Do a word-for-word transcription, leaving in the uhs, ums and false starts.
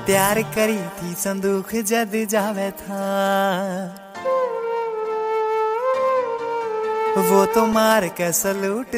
प्यार करी थी संदूक जद जावे था, वो तो मार के सलूट